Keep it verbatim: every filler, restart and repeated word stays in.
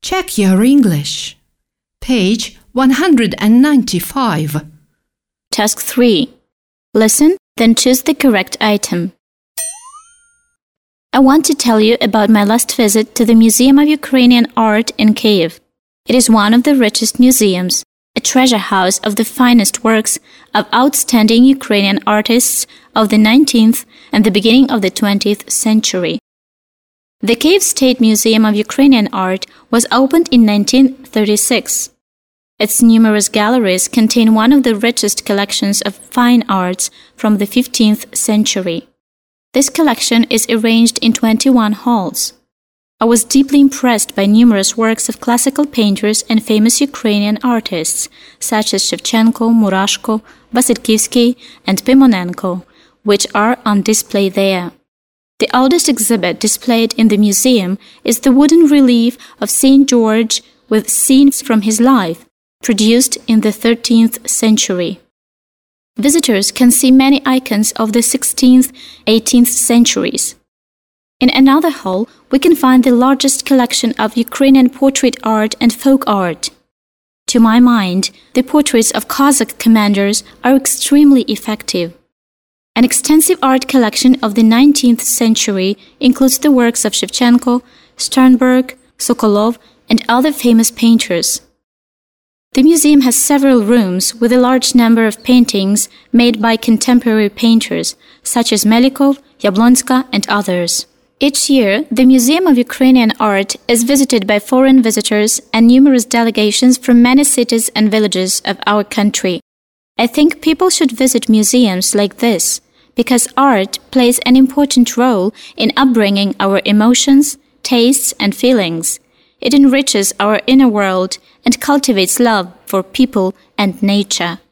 Check your English. Page one hundred ninety-five. Task three. Listen, then choose the correct item. I want to tell you about my last visit to the Museum of Ukrainian Art in Kyiv. It is one of the richest museums, a treasure house of the finest works of outstanding Ukrainian artists of the nineteenth and the beginning of the twentieth century. The Kyiv State Museum of Ukrainian Art was opened in nineteen thirty-six. Its numerous galleries contain one of the richest collections of fine arts from the fifteenth century. This collection is arranged in twenty-one halls. I was deeply impressed by numerous works of classical painters and famous Ukrainian artists, such as Shevchenko, Murashko, Vasilkivsky, and Pimonenko, which are on display there. The oldest exhibit displayed in the museum is the wooden relief of Saint George with scenes from his life, produced in the thirteenth century. Visitors can see many icons of the sixteenth, eighteenth centuries. In another hall, we can find the largest collection of Ukrainian portrait art and folk art. To my mind, the portraits of Cossack commanders are extremely effective. An extensive art collection of the nineteenth century includes the works of Shevchenko, Sternberg, Sokolov, and other famous painters. The museum has several rooms with a large number of paintings made by contemporary painters, such as Melikov, Yablonska, and others. Each year, the Museum of Ukrainian Art is visited by foreign visitors and numerous delegations from many cities and villages of our country. I think people should visit museums like this because art plays an important role in upbringing our emotions, tastes, and feelings. It enriches our inner world and cultivates love for people and nature.